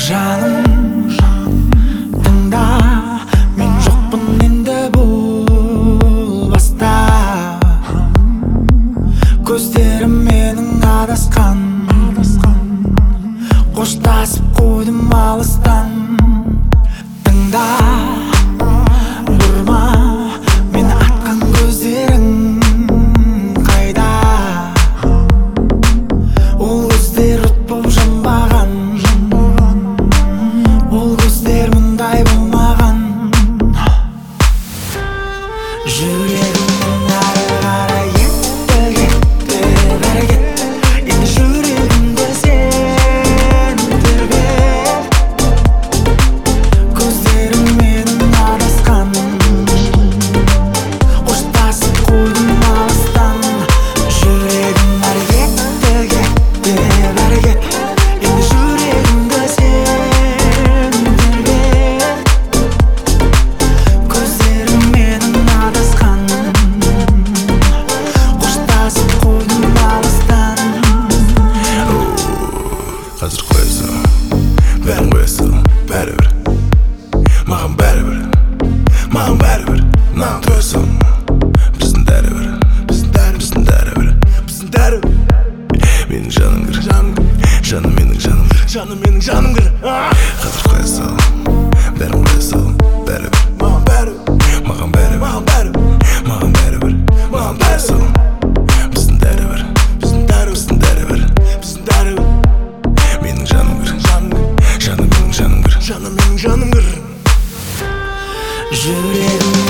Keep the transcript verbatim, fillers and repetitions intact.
Жаным, тыңда, мен жоқпын енді бұл баста. Көздерім менің адасқан, қоштасып қойдым алыстан. Тыңда, бұрма, мені атқан көздерің қайда? Ол көздер от боп жанбаған, ол көздер мұндай болмаған. Жүрегімнің ары қарай кетті, кетті, бәрі кетті. Енді жүрегімді сен тербе. Көздерім менің адасқан, қоштасып қойдым алыстан. Жүрегім ары кетті, кетті, бәрі кетті. Енді жүрегімді сен тербе. Көздерім менің адасқан, қоштасып қойдым алыстан. Қазір қойсың, бәрін қойсың, бәрібір. Маған бәрібір, маған бәрібір. Маған тойсың, біздің дәрібір, біздің дәрібір, біздің дәрібір, біздің дәрібір. Менің жаным кір, жаным менің жаным кір, жаным менің жаным кір. Қазір қойсың, бәрін қойсың, бәрібір. Маған бәрібір, маған бәрібір, маған бәрібір, маған бәрібір, маған тойсың, біздің дәрібір, біздің дәрібір, біздің дәрібір, біздің дәрібір. Менің жаным кір, жаным менің жаным кір, жаным менің жаным кір. Жүрегім